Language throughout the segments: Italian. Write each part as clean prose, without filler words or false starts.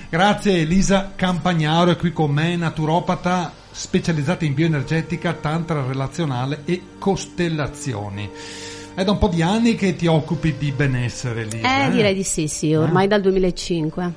Grazie Elisa Campagnaro, è qui con me, naturopata specializzata in bioenergetica, tantra relazionale e costellazioni. È da un po' di anni che ti occupi di benessere, Elisa. Direi di sì, ormai dal 2005.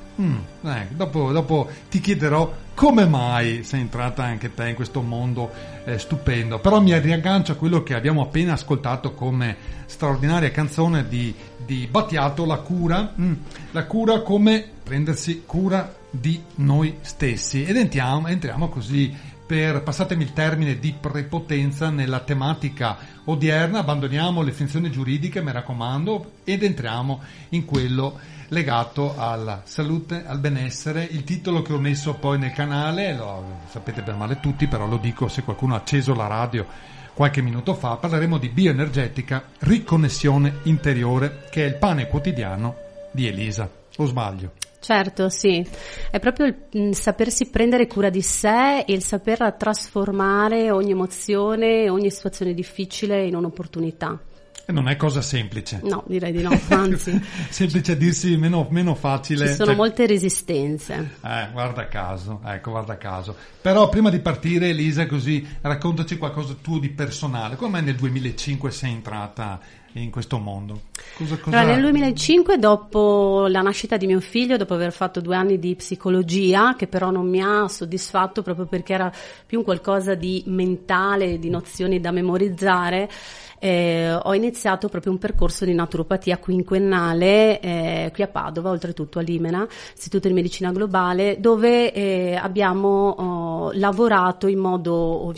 Dopo ti chiederò come mai sei entrata anche te in questo mondo stupendo. Però mi riaggancio a quello che abbiamo appena ascoltato come straordinaria canzone di Battiato, La cura. La cura come prendersi cura di noi stessi. Ed entriamo così, passatemi il termine, di prepotenza nella tematica odierna. Abbandoniamo le finzioni giuridiche, mi raccomando, ed entriamo in quello legato alla salute, al benessere. Il titolo che ho messo poi nel canale, lo sapete per male tutti, però lo dico se qualcuno ha acceso la radio qualche minuto fa, parleremo di bioenergetica, riconnessione interiore, che è il pane quotidiano di Elisa. O sbaglio? Certo, sì, è proprio il sapersi prendere cura di sé e il saper trasformare ogni emozione, ogni situazione difficile in un'opportunità. E non è cosa semplice. No, direi di no, anzi. Semplice a dirsi, meno facile. Ci sono molte resistenze. Guarda caso. Però prima di partire, Elisa, così raccontaci qualcosa tu di personale. Come mai nel 2005 sei entrata in questo mondo? Allora, nel 2005, dopo la nascita di mio figlio, dopo aver fatto 2 anni di psicologia, che però non mi ha soddisfatto proprio perché era più un qualcosa di mentale, di nozioni da memorizzare, ho iniziato proprio un percorso di naturopatia quinquennale qui a Padova, oltretutto a Limena, Istituto di Medicina Globale, dove abbiamo lavorato in modo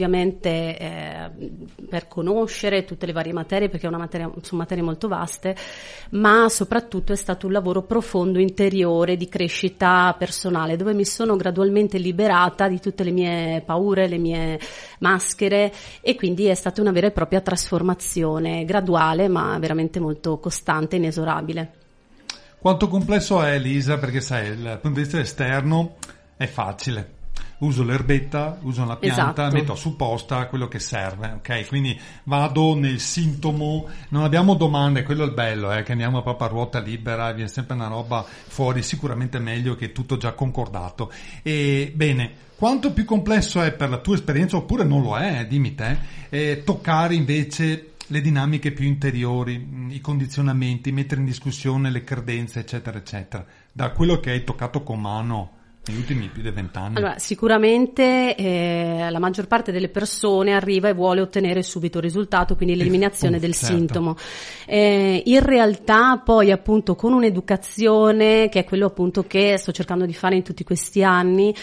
ovviamente per conoscere tutte le varie materie, perché sono materie molto vaste, ma soprattutto è stato un lavoro profondo, interiore, di crescita personale, dove mi sono gradualmente liberata di tutte le mie paure, le mie maschere, e quindi è stata una vera e propria trasformazione graduale, ma veramente molto costante e inesorabile. Quanto complesso è, Elisa? Perché sai, dal punto di vista esterno è facile. Uso l'erbetta, uso la pianta, esatto, metto a supposta quello che serve, ok? Quindi vado nel sintomo, non abbiamo domande, quello è il bello, che andiamo proprio a ruota libera e viene sempre una roba fuori, sicuramente meglio che tutto già concordato. E bene, quanto più complesso è per la tua esperienza, oppure non lo è, dimmi te, toccare invece le dinamiche più interiori, i condizionamenti, mettere in discussione le credenze, eccetera, eccetera, da quello che hai toccato con mano negli ultimi più di 20 anni? Allora, sicuramente la maggior parte delle persone arriva e vuole ottenere subito il risultato, quindi l'eliminazione del sintomo. In realtà poi appunto con un'educazione, che è quello appunto che sto cercando di fare in tutti questi anni,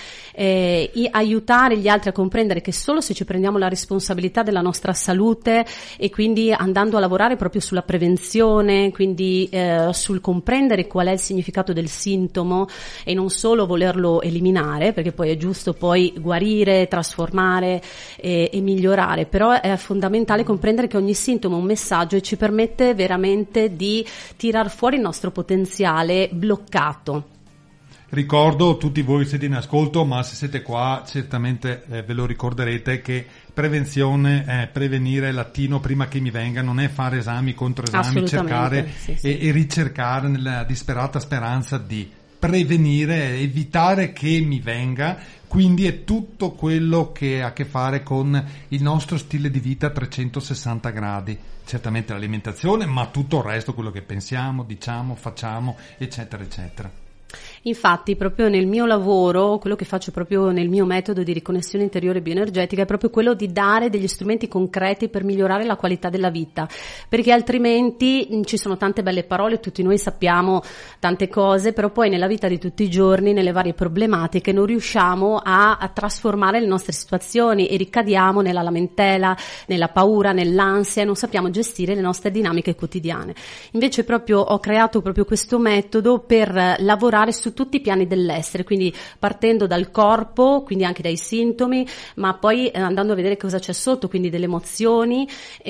aiutare gli altri a comprendere che solo se ci prendiamo la responsabilità della nostra salute, e quindi andando a lavorare proprio sulla prevenzione, quindi sul comprendere qual è il significato del sintomo e non solo volerlo eliminare, perché poi è giusto poi guarire, trasformare e migliorare, però è fondamentale comprendere che ogni sintomo è un messaggio e ci permette veramente di tirar fuori il nostro potenziale bloccato. Ricordo, tutti voi siete in ascolto, ma se siete qua certamente ve lo ricorderete, che prevenzione è prevenire, latino, prima che mi venga, non è fare esami contro esami, cercare sì. E ricercare nella disperata speranza di prevenire, evitare che mi venga. Quindi è tutto quello che ha a che fare con il nostro stile di vita a 360 gradi, certamente l'alimentazione, ma tutto il resto, quello che pensiamo, diciamo, facciamo, eccetera, eccetera. Infatti proprio nel mio lavoro, quello che faccio proprio nel mio metodo di riconnessione interiore bioenergetica è proprio quello di dare degli strumenti concreti per migliorare la qualità della vita, perché altrimenti ci sono tante belle parole, tutti noi sappiamo tante cose, però poi nella vita di tutti i giorni, nelle varie problematiche, non riusciamo a trasformare le nostre situazioni e ricadiamo nella lamentela, nella paura, nell'ansia, e non sappiamo gestire le nostre dinamiche quotidiane. Invece proprio ho creato proprio questo metodo per lavorare su tutti i piani dell'essere, quindi partendo dal corpo, quindi anche dai sintomi, ma poi andando a vedere cosa c'è sotto, quindi delle emozioni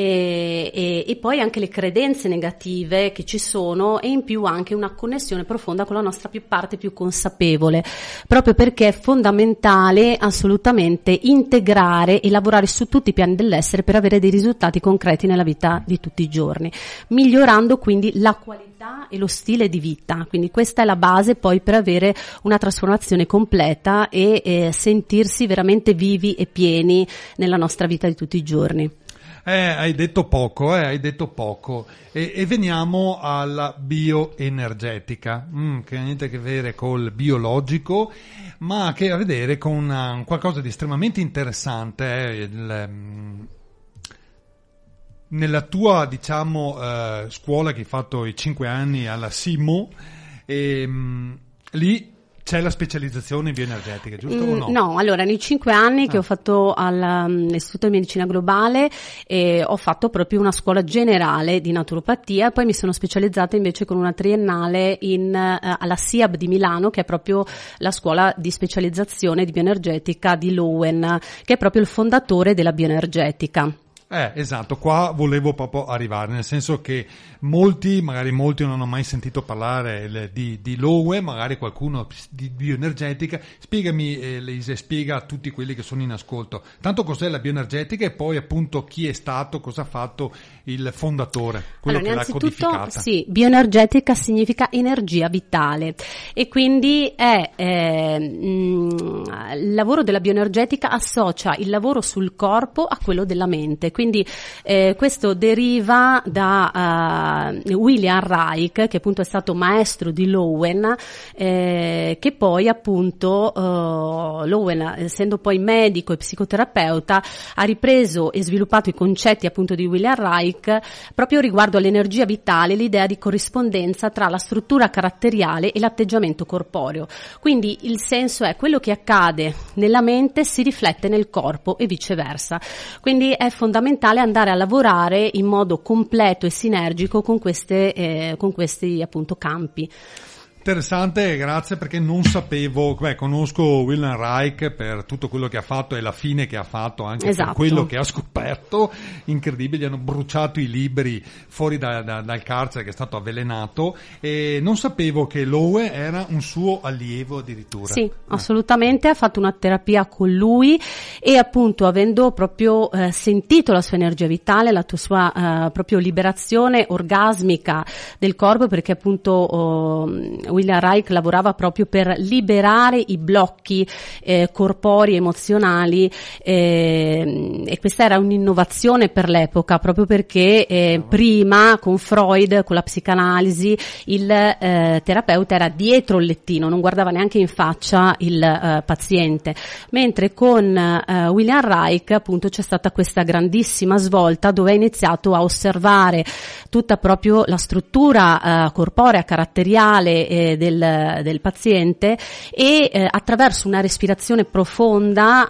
e poi anche le credenze negative che ci sono, e in più anche una connessione profonda con la nostra parte più consapevole, proprio perché è fondamentale assolutamente integrare e lavorare su tutti i piani dell'essere per avere dei risultati concreti nella vita di tutti i giorni, migliorando quindi la qualità e lo stile di vita, quindi questa è la base poi per avere una trasformazione completa e sentirsi veramente vivi e pieni nella nostra vita di tutti i giorni. Hai detto poco. E veniamo alla bioenergetica, che ha niente a che vedere col biologico, ma che ha a vedere con qualcosa di estremamente interessante. Nella tua, scuola che hai fatto i 5 anni alla SIMO, lì c'è la specializzazione in bioenergetica, giusto o no? No, allora nei 5 anni che ho fatto all'Istituto di Medicina Globale ho fatto proprio una scuola generale di naturopatia, poi mi sono specializzata invece con una triennale alla SIAB di Milano, che è proprio la scuola di specializzazione di bioenergetica di Lowen, che è proprio il fondatore della bioenergetica. Esatto, qua volevo proprio arrivare, nel senso che molti non hanno mai sentito parlare di Lowen, magari qualcuno di bioenergetica. Spiegami, Elisa, spiega a tutti quelli che sono in ascolto, tanto cos'è la bioenergetica e poi appunto chi è stato, cosa ha fatto il fondatore, quello che l'ha codificata. Sì, bioenergetica significa energia vitale e quindi il lavoro della bioenergetica associa il lavoro sul corpo a quello della mente. Quindi questo deriva da William Reich, che appunto è stato maestro di Lowen, che poi appunto Lowen, essendo poi medico e psicoterapeuta, ha ripreso e sviluppato i concetti appunto di William Reich proprio riguardo all'energia vitale, l'idea di corrispondenza tra la struttura caratteriale e l'atteggiamento corporeo. Quindi il senso è quello che accade nella mente si riflette nel corpo e viceversa. Quindi è fondamentale andare a lavorare in modo completo e sinergico con questi appunto campi. Interessante, grazie, perché non sapevo, conosco William Reich per tutto quello che ha fatto e la fine che ha fatto, anche per quello che ha scoperto, incredibile, gli hanno bruciato i libri fuori dal carcere, che è stato avvelenato, e non sapevo che Lowen era un suo allievo addirittura. Sì, assolutamente, ha fatto una terapia con lui e appunto avendo proprio sentito la sua energia vitale, la sua proprio liberazione orgasmica del corpo, perché appunto William Reich lavorava proprio per liberare i blocchi corporei, emozionali, e questa era un'innovazione per l'epoca, proprio perché prima con Freud, con la psicanalisi, il terapeuta era dietro il lettino, non guardava neanche in faccia il paziente, mentre con William Reich appunto c'è stata questa grandissima svolta dove ha iniziato a osservare tutta proprio la struttura corporea, caratteriale del paziente e attraverso una respirazione profonda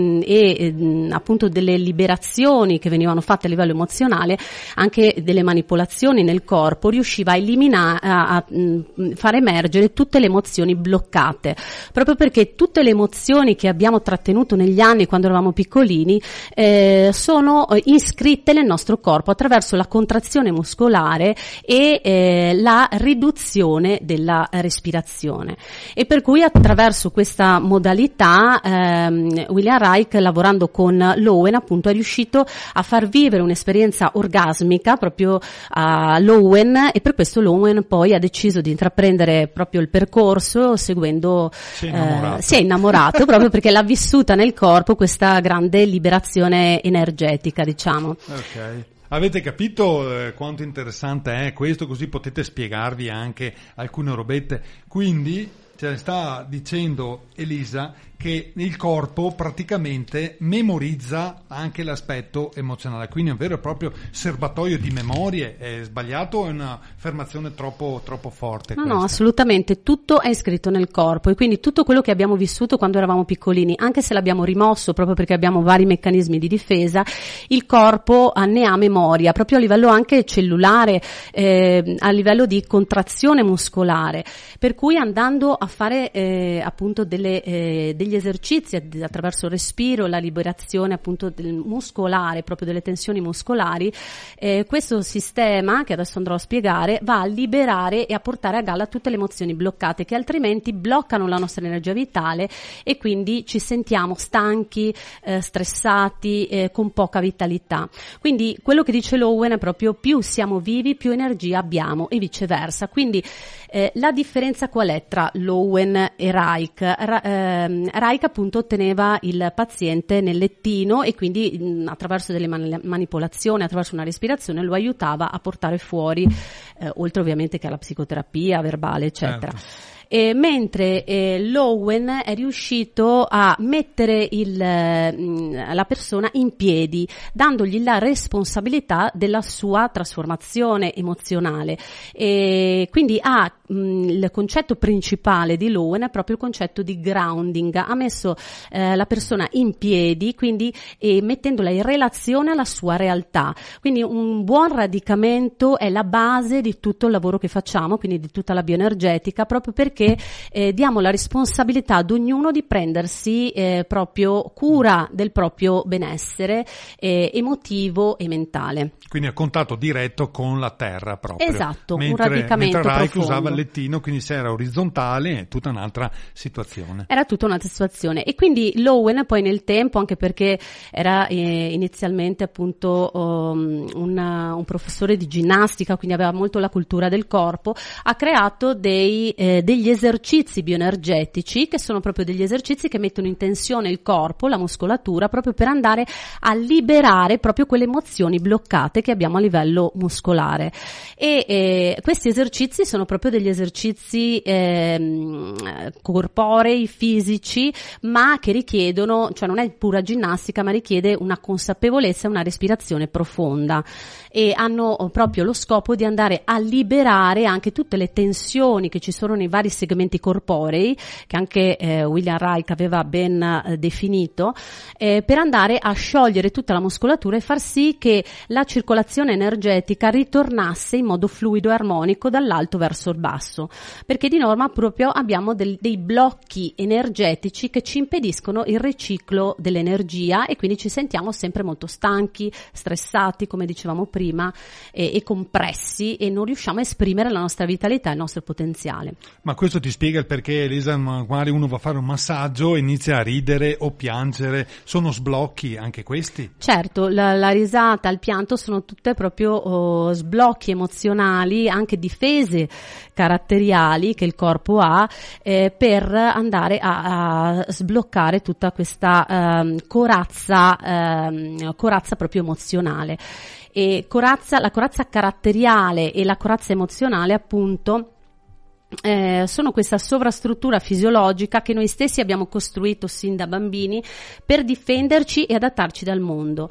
e appunto delle liberazioni che venivano fatte a livello emozionale, anche delle manipolazioni nel corpo, riusciva a eliminare, a far emergere tutte le emozioni bloccate, proprio perché tutte le emozioni che abbiamo trattenuto negli anni quando eravamo piccolini sono iscritte nel nostro corpo attraverso la contrazione muscolare e la riduzione della respirazione, e per cui attraverso questa modalità William Reich, lavorando con Lowen, appunto è riuscito a far vivere un'esperienza orgasmica proprio a Lowen, e per questo Lowen poi ha deciso di intraprendere proprio il percorso seguendo si è innamorato proprio perché l'ha vissuta nel corpo questa grande liberazione energetica, diciamo. Ok. Avete capito quanto interessante è questo, così potete spiegarvi anche alcune robette. Quindi sta dicendo Elisa che il corpo praticamente memorizza anche l'aspetto emozionale, quindi è un vero e proprio serbatoio di memorie. È sbagliato o è un'affermazione troppo forte? No, assolutamente, tutto è iscritto nel corpo, e quindi tutto quello che abbiamo vissuto quando eravamo piccolini, anche se l'abbiamo rimosso proprio perché abbiamo vari meccanismi di difesa, il corpo ne ha memoria, proprio a livello anche cellulare, a livello di contrazione muscolare, per cui andando a fare appunto degli esercizi attraverso il respiro, la liberazione appunto del muscolare, proprio delle tensioni muscolari. Questo sistema, che adesso andrò a spiegare, va a liberare e a portare a galla tutte le emozioni bloccate che altrimenti bloccano la nostra energia vitale, e quindi ci sentiamo stanchi, stressati, con poca vitalità. Quindi quello che dice l'Owen è proprio: più siamo vivi, più energia abbiamo, e viceversa. Quindi la differenza qual è tra l'Owen e Reich? Reich appunto teneva il paziente nel lettino e quindi attraverso delle manipolazioni, attraverso una respirazione, lo aiutava a portare fuori, oltre ovviamente che alla psicoterapia verbale, eccetera. Certo. Mentre l'Owen è riuscito a mettere la persona in piedi, dandogli la responsabilità della sua trasformazione emozionale. Quindi il concetto principale di l'Owen è proprio il concetto di grounding. Ha messo la persona in piedi, quindi mettendola in relazione alla sua realtà. Quindi un buon radicamento è la base di tutto il lavoro che facciamo, quindi di tutta la bioenergetica, proprio perché diamo la responsabilità ad ognuno di prendersi proprio cura del proprio benessere emotivo e mentale. Quindi a contatto diretto con la terra proprio. Esatto, mentre, un radicamento mentre Reich profondo. usava il lettino, quindi se era orizzontale è tutta un'altra situazione. Era tutta un'altra situazione. E quindi l'Owen poi nel tempo, anche perché era inizialmente appunto un professore di ginnastica, quindi aveva molto la cultura del corpo, ha creato degli esercizi bioenergetici, che sono proprio degli esercizi che mettono in tensione il corpo, la muscolatura, proprio per andare a liberare proprio quelle emozioni bloccate che abbiamo a livello muscolare. E questi esercizi sono proprio degli esercizi corporei, fisici, ma che richiedono, cioè non è pura ginnastica, ma richiede una consapevolezza e una respirazione profonda, e hanno proprio lo scopo di andare a liberare anche tutte le tensioni che ci sono nei vari segmenti corporei, che anche William Reich aveva ben definito, per andare a sciogliere tutta la muscolatura e far sì che la circolazione energetica ritornasse in modo fluido e armonico dall'alto verso il basso, perché di norma proprio abbiamo dei blocchi energetici che ci impediscono il riciclo dell'energia, e quindi ci sentiamo sempre molto stanchi, stressati, come dicevamo prima, e compressi, e non riusciamo a esprimere la nostra vitalità e il nostro potenziale. Ma questo ti spiega il perché, Elisa, magari uno va a fare un massaggio e inizia a ridere o piangere, sono sblocchi anche questi? Certo, la risata, il pianto sono tutte proprio sblocchi emozionali, anche difese caratteriali che il corpo ha, per andare a sbloccare tutta questa corazza proprio emozionale. E la corazza caratteriale e la corazza emozionale, appunto, sono questa sovrastruttura fisiologica che noi stessi abbiamo costruito sin da bambini per difenderci e adattarci dal mondo.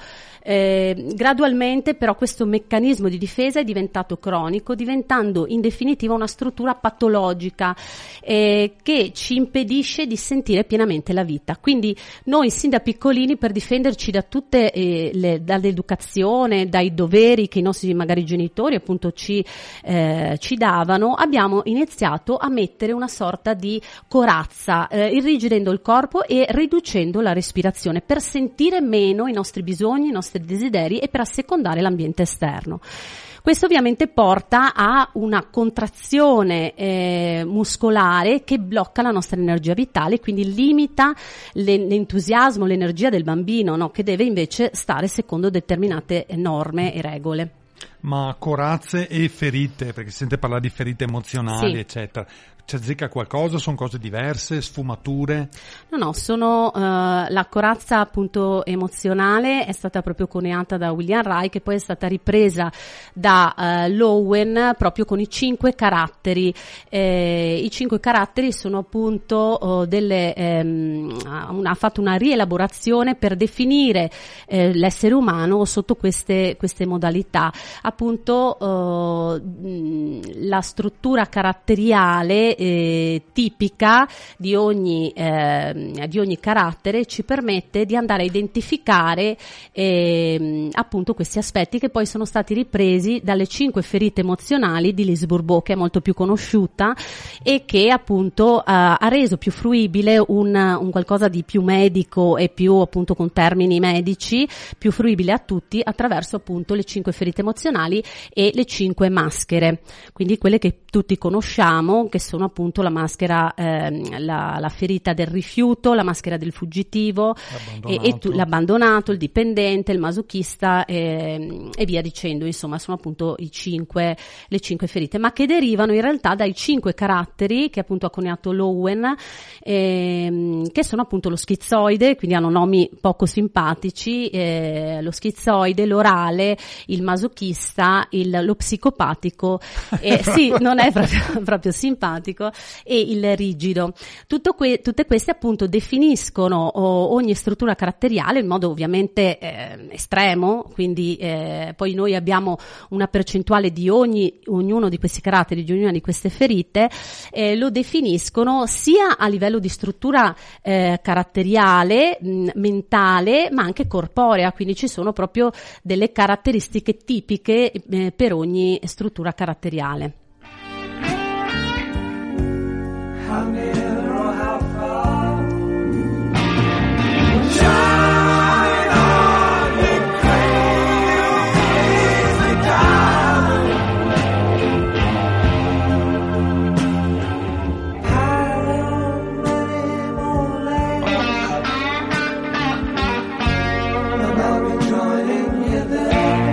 Gradualmente però questo meccanismo di difesa è diventato cronico, diventando in definitiva una struttura patologica che ci impedisce di sentire pienamente la vita. Quindi noi sin da piccolini, per difenderci da tutte dall'educazione, dai doveri che i nostri magari genitori appunto ci davano, abbiamo iniziato a mettere una sorta di corazza, irrigidendo il corpo e riducendo la respirazione per sentire meno i nostri bisogni, i nostri desideri, e per assecondare l'ambiente esterno. Questo ovviamente porta a una contrazione muscolare che blocca la nostra energia vitale, quindi limita l'entusiasmo, l'energia del bambino, no? Che deve invece stare secondo determinate norme e regole. Ma corazze e ferite, perché si sente parlare di ferite emozionali, sì, eccetera. Ci azzecca qualcosa? Sono cose diverse? Sfumature? No, sono la corazza appunto emozionale è stata proprio coniata da William Reich, e poi è stata ripresa da l'Owen proprio con i 5 caratteri. I 5 caratteri sono appunto ha fatto una rielaborazione per definire l'essere umano sotto queste modalità. Appunto la struttura caratteriale tipica di ogni carattere ci permette di andare a identificare appunto questi aspetti, che poi sono stati ripresi dalle 5 ferite emozionali di Lise Bourbeau, che è molto più conosciuta e che appunto ha reso più fruibile un qualcosa di più medico e più appunto con termini medici, più fruibile a tutti attraverso appunto le 5 ferite emozionali e le 5 maschere, quindi quelle che tutti conosciamo, che sono appunto la maschera, la ferita del rifiuto, la maschera del fuggitivo, l'abbandonato, il dipendente, il masochista e via dicendo. Insomma, sono appunto le 5 ferite, ma che derivano in realtà dai 5 caratteri che appunto ha coniato Lowen, che sono appunto lo schizoide, quindi hanno nomi poco simpatici, lo schizoide, l'orale, il masochista, lo psicopatico, sì, non è proprio simpatico, e il rigido. Tutte queste appunto definiscono ogni struttura caratteriale in modo ovviamente estremo, quindi poi noi abbiamo una percentuale di ognuno di questi caratteri, di ognuna di queste ferite, lo definiscono sia a livello di struttura caratteriale, mentale, ma anche corporea, quindi ci sono proprio delle caratteristiche tipiche per ogni struttura caratteriale. How near or how far? Shine on, you crazy darling. How many more lanes? And I'll be joining you there.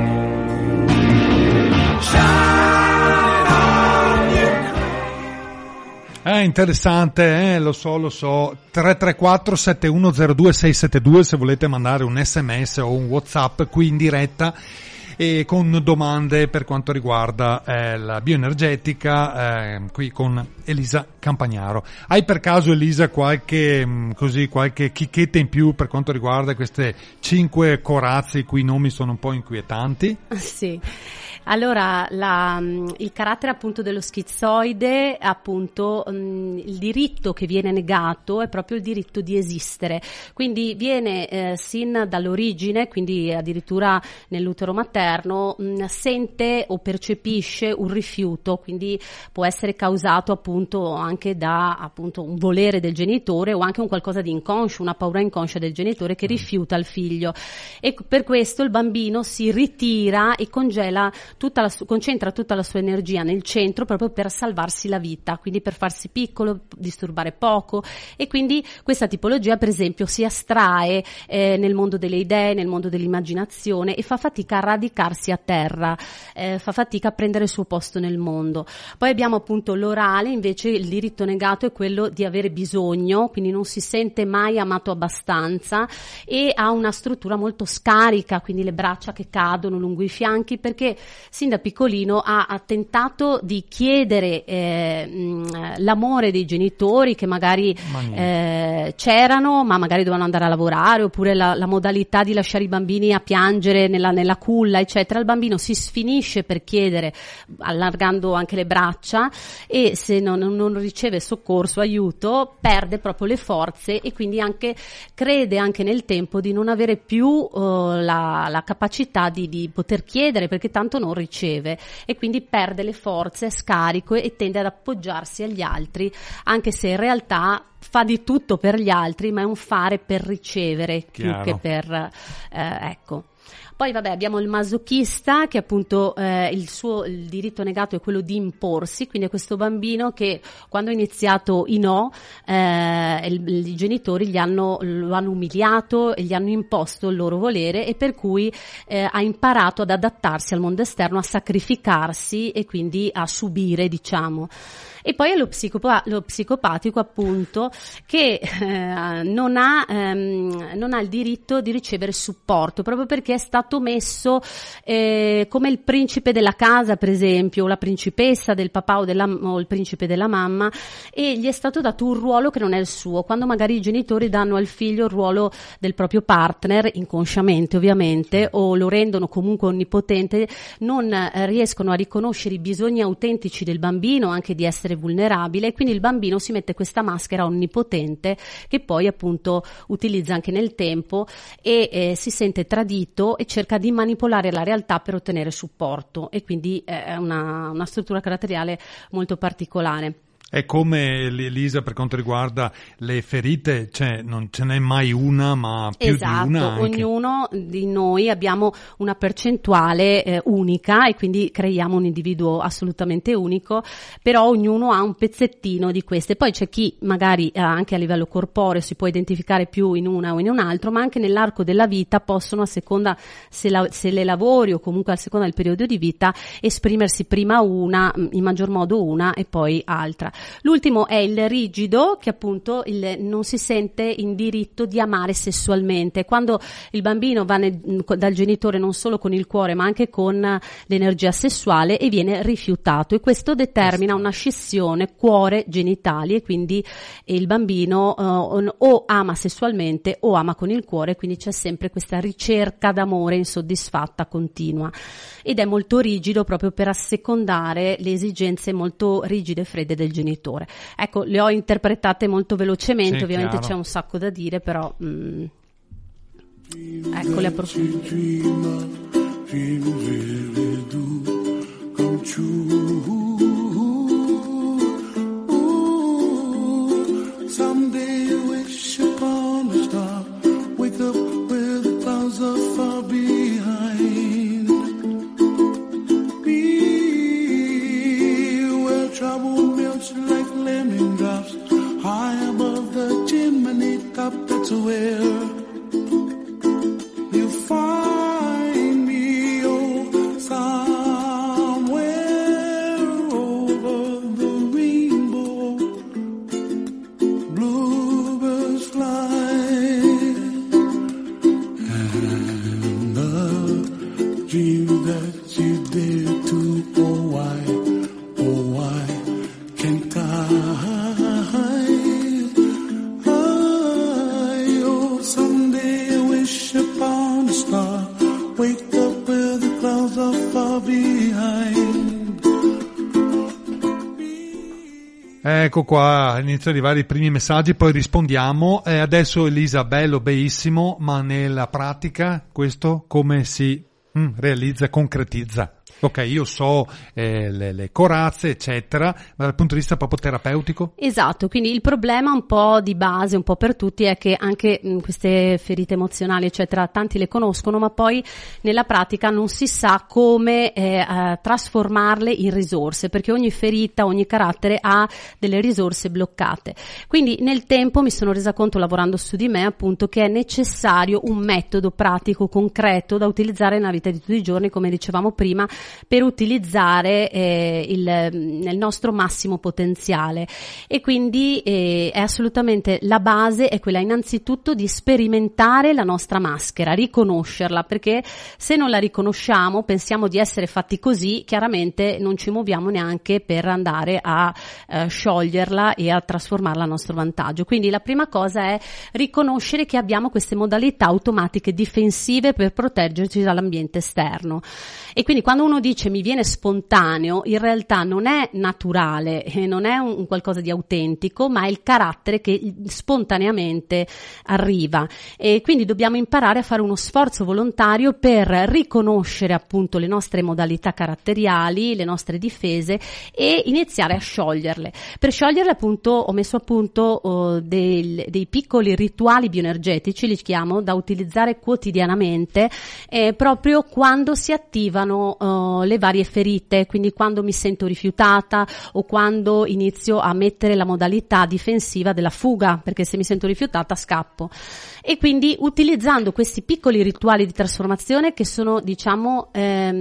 È interessante, lo so. 334 7102 672 se volete mandare un SMS o un WhatsApp qui in diretta e con domande per quanto riguarda la bioenergetica, qui con Elisa Campagnaro. Hai per caso, Elisa, qualche chicchetta in più per quanto riguarda queste 5 corazze i cui nomi sono un po' inquietanti? Sì. Allora, il carattere appunto dello schizoide, appunto, il diritto che viene negato è proprio il diritto di esistere, quindi viene sin dall'origine, quindi addirittura nell'utero materno, sente o percepisce un rifiuto, quindi può essere causato appunto anche da appunto un volere del genitore o anche un qualcosa di inconscio, una paura inconscia del genitore che rifiuta il figlio, e per questo il bambino si ritira e concentra tutta la sua energia nel centro proprio per salvarsi la vita, quindi per farsi piccolo, disturbare poco, e quindi questa tipologia per esempio si astrae nel mondo delle idee, nel mondo dell'immaginazione, e fa fatica a radicarsi a terra, fa fatica a prendere il suo posto nel mondo. Poi abbiamo appunto l'orale, invece il diritto negato è quello di avere bisogno, quindi non si sente mai amato abbastanza e ha una struttura molto scarica, quindi le braccia che cadono lungo i fianchi, perché sin da piccolino ha tentato di chiedere l'amore dei genitori che magari c'erano, ma magari dovevano andare a lavorare, oppure la modalità di lasciare i bambini a piangere nella culla, eccetera. Il bambino si sfinisce per chiedere, allargando anche le braccia, e se non riceve soccorso, aiuto, perde proprio le forze, e quindi crede anche nel tempo di non avere più la capacità di poter chiedere, perché tanto non riceve, e quindi perde le forze, è scarico e tende ad appoggiarsi agli altri, anche se in realtà fa di tutto per gli altri, ma è un fare per ricevere. Chiaro. Più che per ecco. Poi vabbè, abbiamo il masochista, che appunto il diritto negato è quello di imporsi, quindi è questo bambino che quando ha iniziato i i genitori lo hanno umiliato e gli hanno imposto il loro volere, e per cui ha imparato ad adattarsi al mondo esterno, a sacrificarsi e quindi a subire, diciamo. E poi è lo psicopatico appunto, che non ha il diritto di ricevere supporto, proprio perché è stato messo come il principe della casa, per esempio, o la principessa del papà o il principe della mamma, e gli è stato dato un ruolo che non è il suo, quando magari i genitori danno al figlio il ruolo del proprio partner, inconsciamente ovviamente, o lo rendono comunque onnipotente, non riescono a riconoscere i bisogni autentici del bambino, anche di essere essere vulnerabile, quindi il bambino si mette questa maschera onnipotente che poi appunto utilizza anche nel tempo e si sente tradito e cerca di manipolare la realtà per ottenere supporto, e quindi è una struttura caratteriale molto particolare. È come Elisa per quanto riguarda le ferite, cioè non ce n'è mai una, ma più di una anche. Ognuno di noi abbiamo una percentuale unica e quindi creiamo un individuo assolutamente unico, però ognuno ha un pezzettino di queste. Poi c'è chi magari anche a livello corporeo si può identificare più in una o in un altro, ma anche nell'arco della vita possono, a seconda se le lavori o comunque a seconda del periodo di vita, esprimersi prima una, in maggior modo una e poi altra. L'ultimo è il rigido, che appunto non si sente in diritto di amare sessualmente. Quando il bambino va dal genitore non solo con il cuore ma anche con l'energia sessuale e viene rifiutato, e questo determina una scissione cuore-genitali, e quindi il bambino o ama sessualmente o ama con il cuore, quindi c'è sempre questa ricerca d'amore insoddisfatta continua, ed è molto rigido proprio per assecondare le esigenze molto rigide e fredde del genitore. Ecco, le ho interpretate molto velocemente, sì, ovviamente chiaro. C'è un sacco da dire, però ecco le approfondimenti. Like lemon drops high above the chimney top, that's where you find me, oh, somewhere over the rainbow, bluebirds fly, and the dream that you dare to, oh why can't oh, someday I wish upon a star, wake up where the clouds are far behind. Ecco qua, inizio ad arrivare i primi messaggi, poi rispondiamo. Adesso Elisa, bello, bellissimo, ma nella pratica questo come si realizza, concretizza? Ok, io so le corazze, eccetera, ma dal punto di vista proprio terapeutico? Esatto, quindi il problema un po' di base, un po' per tutti, è che anche queste ferite emozionali, eccetera, tanti le conoscono, ma poi nella pratica non si sa come trasformarle in risorse, perché ogni ferita, ogni carattere ha delle risorse bloccate. Quindi nel tempo mi sono resa conto, lavorando su di me, appunto, che è necessario un metodo pratico, concreto, da utilizzare nella vita di tutti i giorni, come dicevamo prima, per utilizzare nel nostro massimo potenziale. E quindi è assolutamente la base è quella innanzitutto di sperimentare la nostra maschera, riconoscerla, perché se non la riconosciamo, pensiamo di essere fatti così, chiaramente non ci muoviamo neanche per andare a scioglierla e a trasformarla a nostro vantaggio. Quindi la prima cosa è riconoscere che abbiamo queste modalità automatiche difensive per proteggerci dall'ambiente esterno. E quindi quando uno dice mi viene spontaneo, in realtà non è naturale, non è un qualcosa di autentico, ma è il carattere che spontaneamente arriva. E quindi dobbiamo imparare a fare uno sforzo volontario per riconoscere appunto le nostre modalità caratteriali, le nostre difese, e iniziare a scioglierle. Per scioglierle appunto ho messo a punto dei piccoli rituali bioenergetici, li chiamo, da utilizzare quotidianamente, proprio quando si attivano le varie ferite, quindi quando mi sento rifiutata o quando inizio a mettere la modalità difensiva della fuga, perché se mi sento rifiutata scappo. E quindi utilizzando questi piccoli rituali di trasformazione, che sono diciamo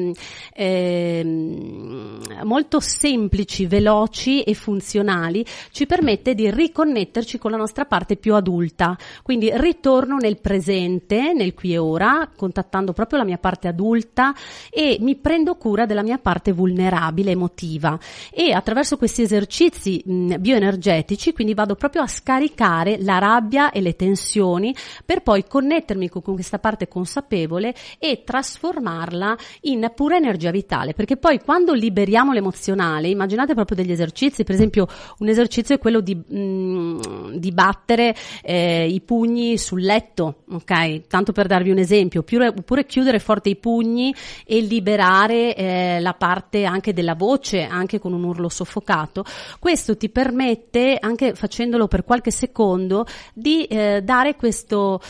molto semplici, veloci e funzionali, ci permette di riconnetterci con la nostra parte più adulta. Quindi ritorno nel presente, nel qui e ora, contattando proprio la mia parte adulta, e mi rendo cura della mia parte vulnerabile emotiva, e attraverso questi esercizi bioenergetici quindi vado proprio a scaricare la rabbia e le tensioni per poi connettermi con questa parte consapevole e trasformarla in pura energia vitale, perché poi quando liberiamo l'emozionale, immaginate proprio degli esercizi, per esempio un esercizio è quello di battere i pugni sul letto, ok? Tanto per darvi un esempio, oppure chiudere forte i pugni e liberare la parte anche della voce, anche con un urlo soffocato. Questo ti permette, anche facendolo per qualche secondo, di dare questa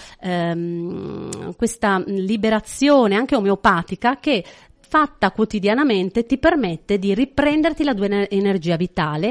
liberazione anche omeopatica che, fatta quotidianamente, ti permette di riprenderti la tua energia vitale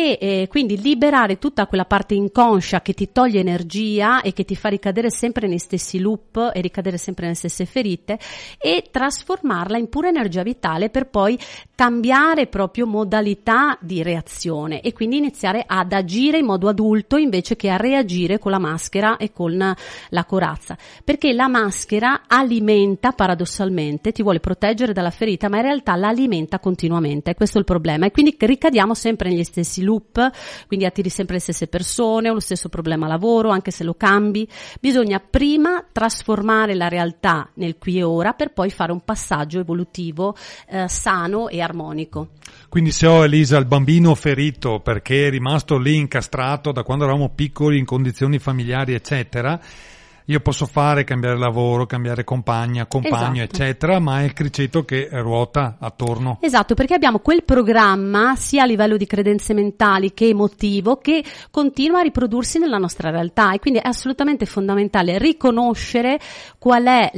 e quindi liberare tutta quella parte inconscia che ti toglie energia e che ti fa ricadere sempre nei stessi loop e ricadere sempre nelle stesse ferite, e trasformarla in pura energia vitale per poi cambiare proprio modalità di reazione e quindi iniziare ad agire in modo adulto invece che a reagire con la maschera e con la corazza, perché la maschera alimenta, paradossalmente, ti vuole proteggere dalla ferita, ma in realtà la alimenta continuamente, questo è il problema, e quindi ricadiamo sempre negli stessi loop, quindi attiri sempre le stesse persone o lo stesso problema a lavoro, anche se lo cambi. Bisogna prima trasformare la realtà nel qui e ora per poi fare un passaggio evolutivo sano e armonico. Quindi se ho, Elisa, il bambino ferito perché è rimasto lì incastrato da quando eravamo piccoli in condizioni familiari eccetera, io posso cambiare lavoro, cambiare compagno, esatto, eccetera, ma è il criceto che ruota attorno. Esatto, perché abbiamo quel programma sia a livello di credenze mentali che emotivo che continua a riprodursi nella nostra realtà, e quindi è assolutamente fondamentale riconoscere qual è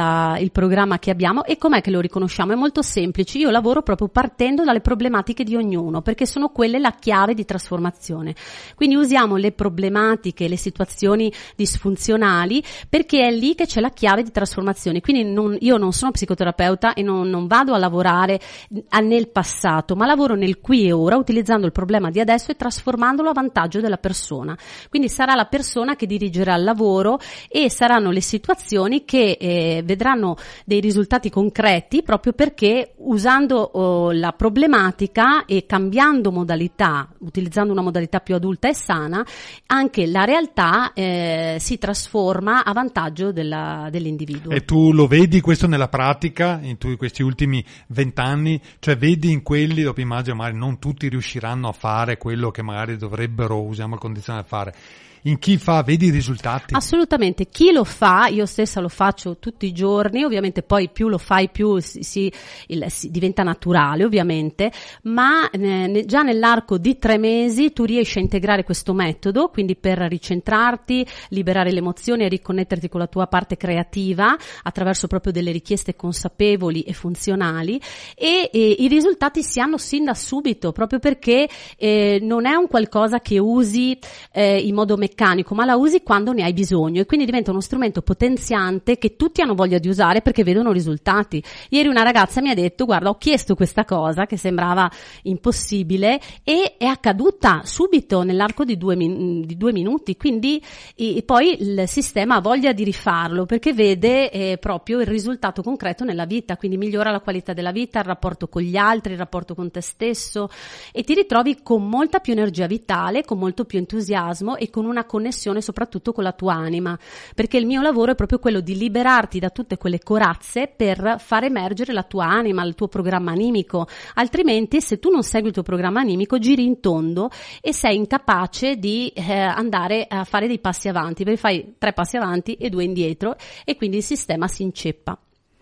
il programma che abbiamo e com'è che lo riconosciamo. È molto semplice, io lavoro proprio partendo dalle problematiche di ognuno, perché sono quelle la chiave di trasformazione. Quindi usiamo le problematiche, le situazioni disfunzionali, perché è lì che c'è la chiave di trasformazione. Quindi io non sono psicoterapeuta e non vado a lavorare nel passato, ma lavoro nel qui e ora, utilizzando il problema di adesso e trasformandolo a vantaggio della persona. Quindi sarà la persona che dirigerà il lavoro e saranno le situazioni che vedranno dei risultati concreti, proprio perché usando la problematica e cambiando modalità, utilizzando una modalità più adulta e sana, anche la realtà si trasforma a vantaggio dell'individuo. E tu lo vedi questo nella pratica in questi ultimi 20 anni? Cioè vedi in quelli, dopo immagino magari non tutti riusciranno a fare quello che magari dovrebbero, usiamo il condizionale, fare. In chi fa, vedi i risultati? Assolutamente, chi lo fa, io stessa lo faccio tutti i giorni, ovviamente poi più lo fai più si diventa naturale ovviamente, ma già nell'arco di 3 mesi tu riesci a integrare questo metodo, quindi per ricentrarti, liberare le emozioni e riconnetterti con la tua parte creativa attraverso proprio delle richieste consapevoli e funzionali, e i risultati si hanno sin da subito, proprio perché non è un qualcosa che usi in modo meccanico, ma la usi quando ne hai bisogno, e quindi diventa uno strumento potenziante che tutti hanno voglia di usare perché vedono risultati. Ieri una ragazza mi ha detto: guarda, ho chiesto questa cosa che sembrava impossibile e è accaduta subito nell'arco di 2 minuti, quindi poi il sistema ha voglia di rifarlo perché vede proprio il risultato concreto nella vita, quindi migliora la qualità della vita, il rapporto con gli altri, il rapporto con te stesso, e ti ritrovi con molta più energia vitale, con molto più entusiasmo e con una connessione soprattutto con la tua anima, perché il mio lavoro è proprio quello di liberarti da tutte quelle corazze per far emergere la tua anima, il tuo programma animico. Altrimenti, se tu non segui il tuo programma animico, giri in tondo e sei incapace di andare a fare dei passi avanti, perché fai 3 passi avanti e 2 indietro, e quindi il sistema si inceppa.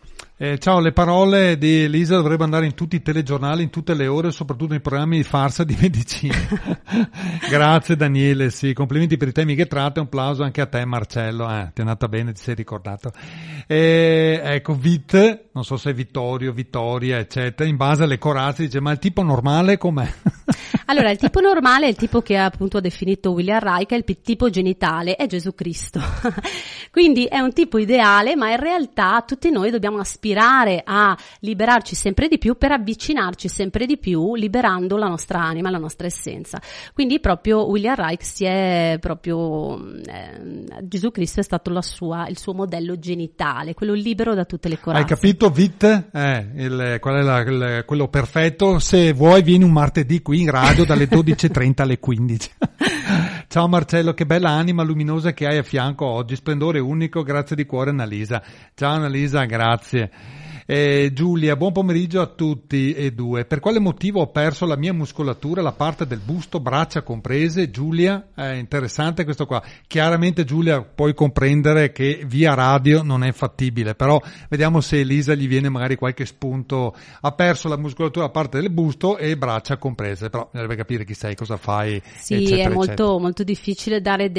Ciao, le parole di Elisa dovrebbero andare in tutti i telegiornali, in tutte le ore, soprattutto nei programmi di farsa di medicina. Grazie Daniele, sì, complimenti per i temi che tratta, un applauso anche a te Marcello, ti è andata bene, ti sei ricordato. Ecco, Vit, non so se è Vittorio, Vittoria, eccetera, in base alle corazze dice: ma il tipo normale com'è? Allora, il tipo normale è il tipo che appunto ha definito William Reich, il tipo genitale è Gesù Cristo. Quindi è un tipo ideale, ma in realtà tutti noi dobbiamo aspirare a liberarci sempre di più per avvicinarci sempre di più, liberando la nostra anima, la nostra essenza. Quindi proprio William Reich Gesù Cristo è stato il suo modello genitale, quello libero da tutte le corazze. Hai capito, Vit? Qual è quello perfetto? Se vuoi vieni un martedì qui in radio dalle 12:30 alle 15. Ciao Marcello, che bella anima luminosa che hai a fianco oggi, splendore unico, grazie di cuore Annalisa. Ciao Annalisa, grazie. Giulia, buon pomeriggio a tutti e due. Per quale motivo ho perso la mia muscolatura, la parte del busto, braccia comprese? Giulia, è interessante questo qua. Chiaramente Giulia puoi comprendere che via radio non è fattibile, però vediamo se Elisa gli viene magari qualche spunto. Ha perso la muscolatura, la parte del busto e braccia comprese, però deve capire chi sei, cosa fai. Sì, eccetera, è molto, eccetera. molto difficile dare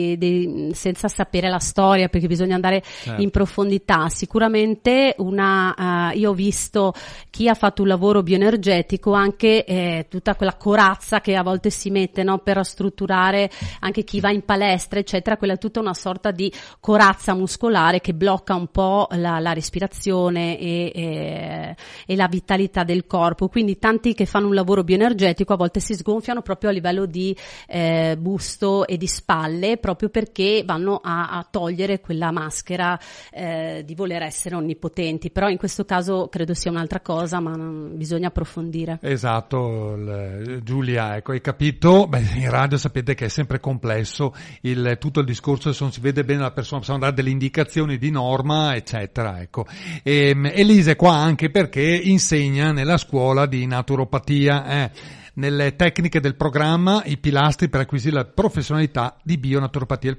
senza sapere la storia, perché bisogna andare in profondità. Sicuramente io ho visto chi ha fatto un lavoro bioenergetico, anche tutta quella corazza che a volte si mette, no, per strutturare, anche chi va in palestra eccetera, quella è tutta una sorta di corazza muscolare che blocca un po' la respirazione e la vitalità del corpo. Quindi tanti che fanno un lavoro bioenergetico a volte si sgonfiano proprio a livello di busto e di spalle, proprio perché vanno a togliere quella maschera di voler essere onnipotenti. Però in questo caso credo sia un'altra cosa, ma bisogna approfondire. Esatto, Giulia, ecco, hai capito? Beh, in radio sapete che è sempre complesso tutto il discorso, se non si vede bene la persona, possiamo dare delle indicazioni di norma, eccetera, ecco. Elisa è qua anche perché insegna nella scuola di naturopatia, nelle tecniche del programma i pilastri per acquisire la professionalità di bionaturopatia,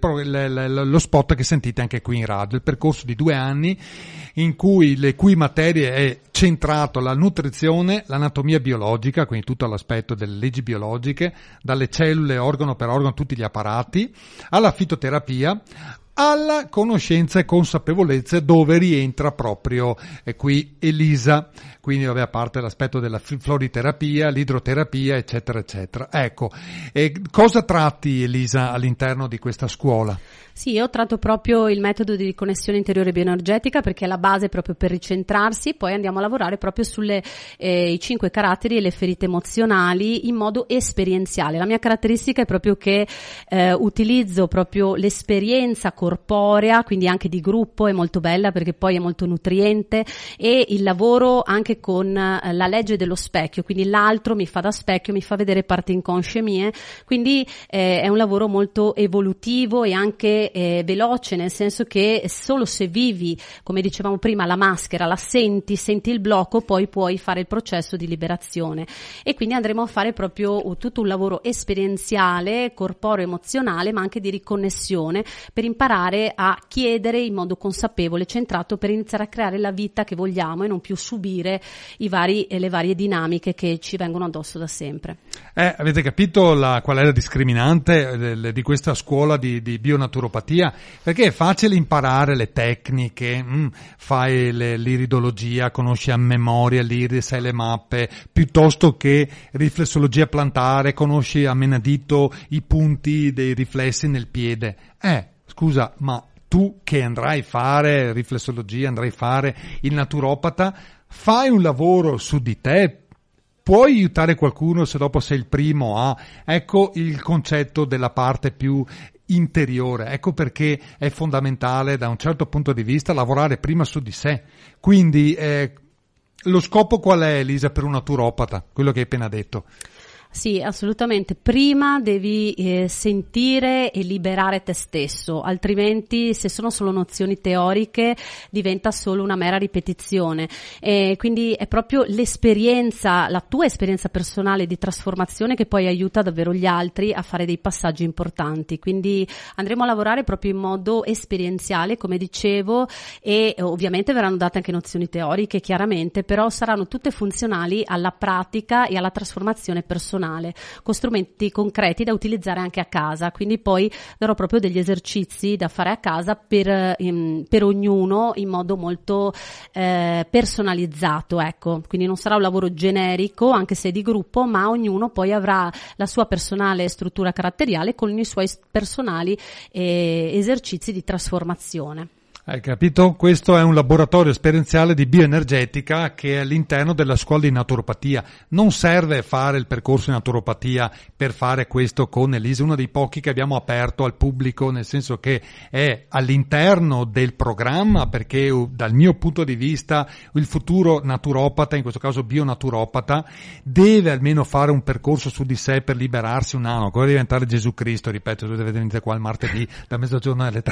lo spot che sentite anche qui in radio, il percorso di 2 anni in cui le cui materie è centrato la nutrizione, l'anatomia biologica, quindi tutto l'aspetto delle leggi biologiche, dalle cellule organo per organo, tutti gli apparati, alla fitoterapia, alla conoscenza e consapevolezza, dove rientra proprio qui Elisa, quindi a parte l'aspetto della floriterapia, l'idroterapia, eccetera, eccetera. Ecco, cosa tratti Elisa all'interno di questa scuola? Sì, io tratto proprio il metodo di riconnessione interiore bioenergetica perché è la base proprio per ricentrarsi, poi andiamo a lavorare proprio sulle i 5 caratteri e le ferite emozionali in modo esperienziale. La mia caratteristica è proprio che utilizzo proprio l'esperienza corporea, quindi anche di gruppo, è molto bella perché poi è molto nutriente, e il lavoro anche con la legge dello specchio, quindi l'altro mi fa da specchio, mi fa vedere parti inconsce mie, quindi è un lavoro molto evolutivo e anche veloce, nel senso che solo se vivi, come dicevamo prima, la maschera, la senti il blocco, poi puoi fare il processo di liberazione. E quindi andremo a fare proprio tutto un lavoro esperienziale, corporeo, emozionale, ma anche di riconnessione, per imparare a chiedere in modo consapevole, centrato, per iniziare a creare la vita che vogliamo e non più subire le varie dinamiche che ci vengono addosso da sempre. Avete capito qual è la discriminante di questa scuola di bionaturopatia? Perché è facile imparare le tecniche, fai l'iridologia, conosci a memoria l'iris e le mappe, piuttosto che riflessologia plantare, conosci a menadito i punti dei riflessi nel piede. Scusa, ma tu che andrai a fare riflessologia, andrai a fare il naturopata, fai un lavoro su di te. Puoi aiutare qualcuno se dopo sei il primo ecco il concetto della parte più interiore, ecco perché è fondamentale da un certo punto di vista lavorare prima su di sé. Quindi lo scopo qual è, Elisa, per un naturopata? Quello che hai appena detto. Sì, assolutamente. Prima devi sentire e liberare te stesso, altrimenti se sono solo nozioni teoriche diventa solo una mera ripetizione. Quindi è proprio l'esperienza, la tua esperienza personale di trasformazione che poi aiuta davvero gli altri a fare dei passaggi importanti. Quindi andremo a lavorare proprio in modo esperienziale, come dicevo, e ovviamente verranno date anche nozioni teoriche, chiaramente, però saranno tutte funzionali alla pratica e alla trasformazione personale personale, con strumenti concreti da utilizzare anche a casa. Quindi poi darò proprio degli esercizi da fare a casa per ognuno in modo molto personalizzato, ecco. Quindi non sarà un lavoro generico, anche se di gruppo, ma ognuno poi avrà la sua personale struttura caratteriale con i suoi personali esercizi di trasformazione. Hai capito? Questo è un laboratorio esperienziale di bioenergetica che è all'interno della scuola di naturopatia. Non serve fare il percorso di naturopatia per fare questo con Elisa, uno dei pochi che abbiamo aperto al pubblico, nel senso che è all'interno del programma, perché dal mio punto di vista il futuro naturopata, in questo caso bionaturopata, deve almeno fare un percorso su di sé per liberarsi un anno, come diventare Gesù Cristo, ripeto, dovete venire qua il martedì da mezzogiorno alle 3.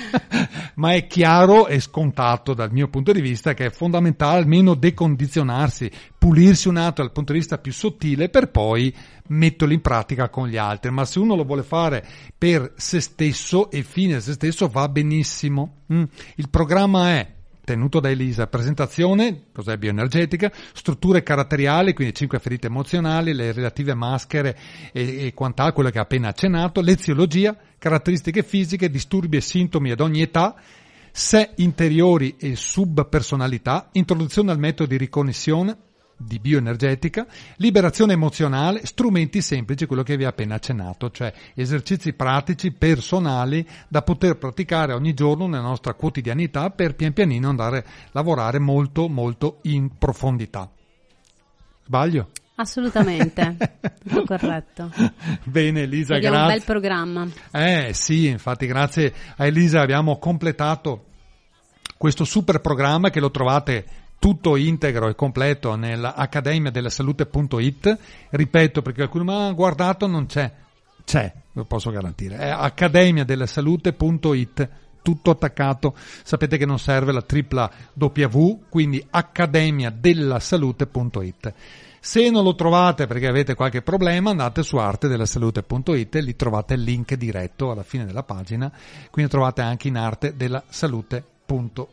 Ma è chiaro e scontato dal mio punto di vista che è fondamentale almeno decondizionarsi, pulirsi un attimo dal punto di vista più sottile per poi metterlo in pratica con gli altri. Ma se uno lo vuole fare per se stesso e fine a se stesso va benissimo. Il programma è tenuto da Elisa, presentazione, cos'è bioenergetica, strutture caratteriali, quindi 5 ferite emozionali, le relative maschere e quant'altro, quello che ha appena accennato, leziologia, caratteristiche fisiche, disturbi e sintomi ad ogni età, sé interiori e subpersonalità, introduzione al metodo di riconnessione di bioenergetica, liberazione emozionale, strumenti semplici, quello che vi ho appena accennato, cioè esercizi pratici, personali, da poter praticare ogni giorno nella nostra quotidianità per pian pianino andare a lavorare molto molto in profondità. Sbaglio? Assolutamente, tutto corretto. Bene Elisa, abbiamo grazie. Un bel programma. Sì, infatti grazie a Elisa abbiamo completato questo super programma che lo trovate tutto integro e completo nell'accademiadellasalute.it. Ripeto, perché qualcuno mi ha guardato, non c'è, lo posso garantire, è accademiadellasalute.it, tutto attaccato. Sapete che non serve la tripla W, quindi accademiadellasalute.it. Se non lo trovate perché avete qualche problema, andate su artedellasalute.it e lì trovate il link diretto alla fine della pagina, quindi trovate anche in artedellasalute.it.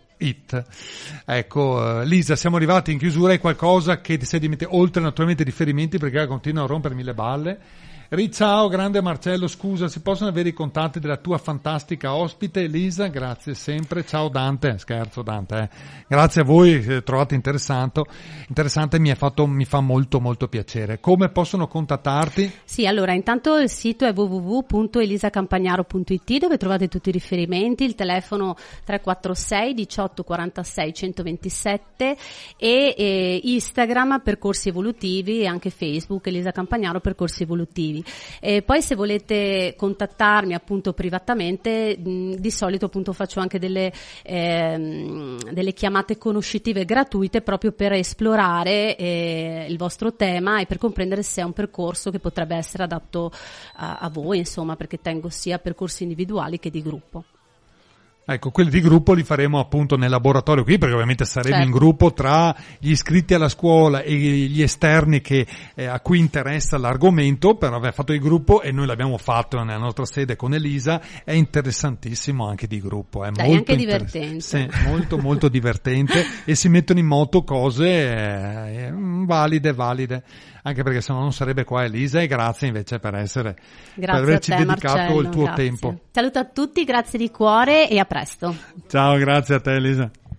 Ecco, Lisa, siamo arrivati in chiusura. Hai qualcosa che ti sei dimenticato, oltre naturalmente i riferimenti, perché continua a rompermi le balle? Ciao grande Marcello, scusa, si possono avere i contatti della tua fantastica ospite Elisa? Grazie sempre. Ciao Dante, scherzo Dante, grazie a voi, trovate interessante, mi fa molto molto piacere. Come possono contattarti? Sì, allora intanto il sito è www.elisacampagnaro.it, dove trovate tutti i riferimenti, il telefono 346 18 46 127 e Instagram Percorsi Evolutivi e anche Facebook Elisa Campagnaro Percorsi Evolutivi. E poi se volete contattarmi appunto privatamente, di solito appunto faccio anche delle chiamate conoscitive gratuite proprio per esplorare il vostro tema e per comprendere se è un percorso che potrebbe essere adatto a voi, insomma, perché tengo sia percorsi individuali che di gruppo. Ecco, quelli di gruppo li faremo appunto nel laboratorio qui, perché ovviamente saremo in gruppo tra gli iscritti alla scuola e gli esterni a cui interessa l'argomento, però aver fatto il gruppo, e noi l'abbiamo fatto nella nostra sede con Elisa, è interessantissimo anche di gruppo. È molto anche divertente. Sì, molto molto divertente e si mettono in moto cose valide, anche perché sennò non sarebbe qua Elisa, e grazie invece per averci dedicato Marcello, il tuo grazie. tempo. Saluto a tutti, grazie di cuore e a presto. Ciao, grazie a te Elisa.